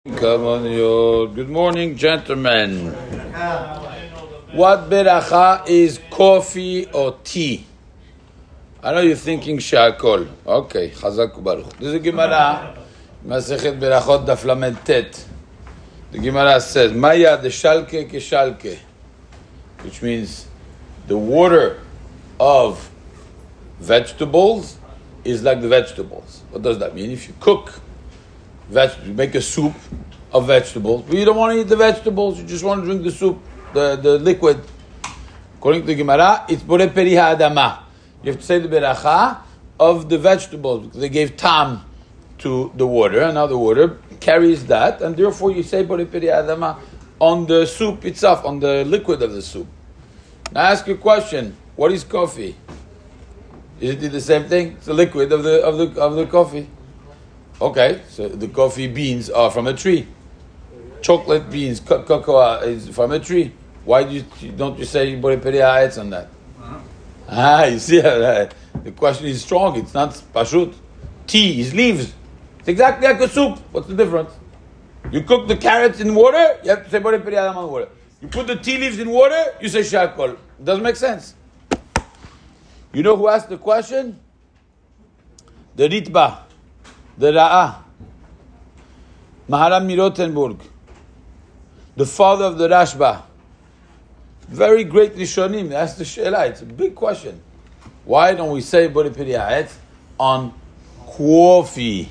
Come on, good morning, gentlemen. What beracha is coffee or tea? I know you're thinking shakol. Okay, chazak baruch. This is a Gemara, Masechet Berachot Daf Lamed Tet. The Gemara says, Maya de shalke ke shalke, which means the water of vegetables is like the vegetables. What does that mean? If you cook you make a soup of vegetables, but you don't want to eat the vegetables, you just want to drink the soup, the liquid. According to the Gemara, it's borei peri ha'adama. You have to say the beracha of the vegetables, because they gave tam to the water, and now the water carries that, and therefore you say borei peri ha'adama on the soup itself, on the liquid of the soup. Now I ask you a question, what is coffee? Is it the same thing? It's the liquid of the coffee. Okay, so the coffee beans are from a tree. Chocolate beans, cocoa is from a tree. Why don't you say borei peri ha'etz on that? You see, the question is strong. It's not pashut. Tea is leaves. It's exactly like a soup. What's the difference? You cook the carrots in water, you have to say borei peri ha'adam on water. You put the tea leaves in water, you say shakol. It doesn't make sense. You know who asked the question? The Ritba. The Ra'ah, Maharam Mirotenburg, the father of the Rashba, very great Rishonim. That's the Sheila. It's a big question. Why don't we say borei peri ha'etz on coffee?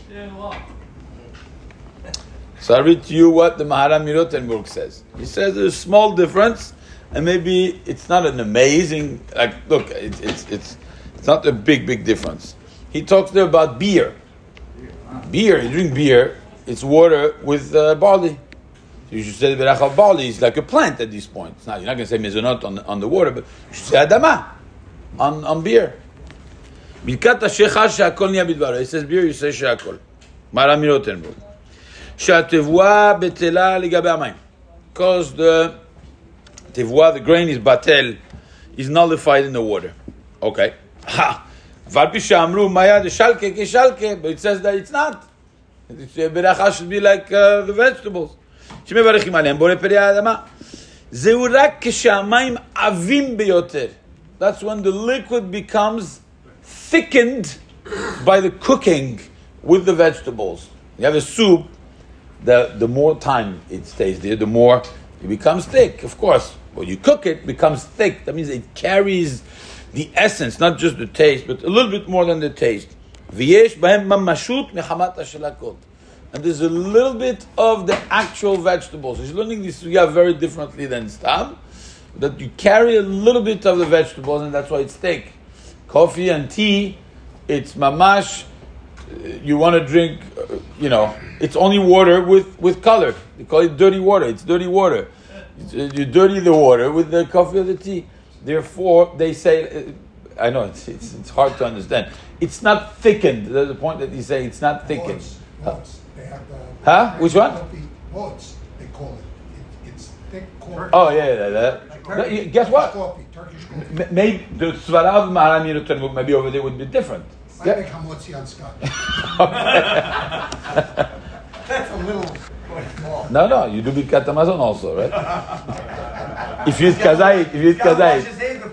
So I read to you what the Maharam Mirotenburg says. He says there's a small difference, and maybe it's not an amazing. Look, it's not a big difference. He talks there about beer. Beer, you drink beer, it's water with barley. So you should say the beracha of barley is like a plant at this point. It's not, you're not going to say mezonot on the water, but you should say adama on beer. Birkat shecha she'akol niya bidbaro. He says beer, you say she'akol. Maharam Mirotenburg. She'atevua betela ligabe hamayim. Because the tevua, the grain is batel, is nullified in the water. Okay. But it says that it's not. Beracha should be like the vegetables. That's when the liquid becomes thickened by the cooking with the vegetables. You have a soup, the more time it stays there, the more it becomes thick. Of course, when you cook it, it becomes thick. That means it carries the essence, not just the taste, but a little bit more than the taste. And there's a little bit of the actual vegetables. So you're learning this very differently than stam, that you carry a little bit of the vegetables, and that's why it's thick. Coffee and tea, it's mamash. You want to drink, it's only water with color. They call it dirty water. It's dirty water. You dirty the water with the coffee or the tea. Therefore, they say, I know it's hard to understand. It's not thickened. There's a point that he's saying it's not thickened. Modes. They have the Which one? modes, they call it. It's thick coffee. Oh yeah. Guess what? Turkish coffee. Maybe the Svara of Maharam Mirotenburg maybe over there would be different. I make hamotzi on Scotch. That's a little small. No, you do Birkat Hamazon also, right? If you eat kazait.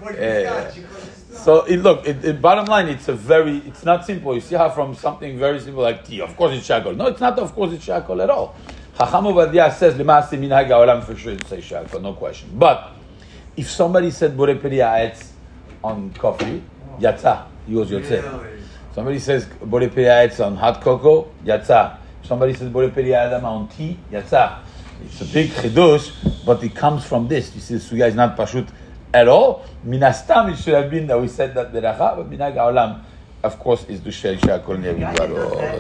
So bottom line, it's not simple. You see how from something very simple like tea, of course it's shakol. No, it's not. Of course it's shakol at all. Chacham Ovadia says L'maaseh minhag ha'olam for sure to say shakol, no question. But if somebody said borei peri ha'etz on coffee, yatsa, he was yotzeh. Somebody says borei peri ha'etz on hot cocoa, yatsa. Somebody says borei peri ha'adam on tea, yatsa. It's a big chidush, but it comes from this. You see, the suya is not pashut at all. Minastam, it should have been that we said that beracha, but minhag ha'olam, of course, is the shel shakol ne'evim.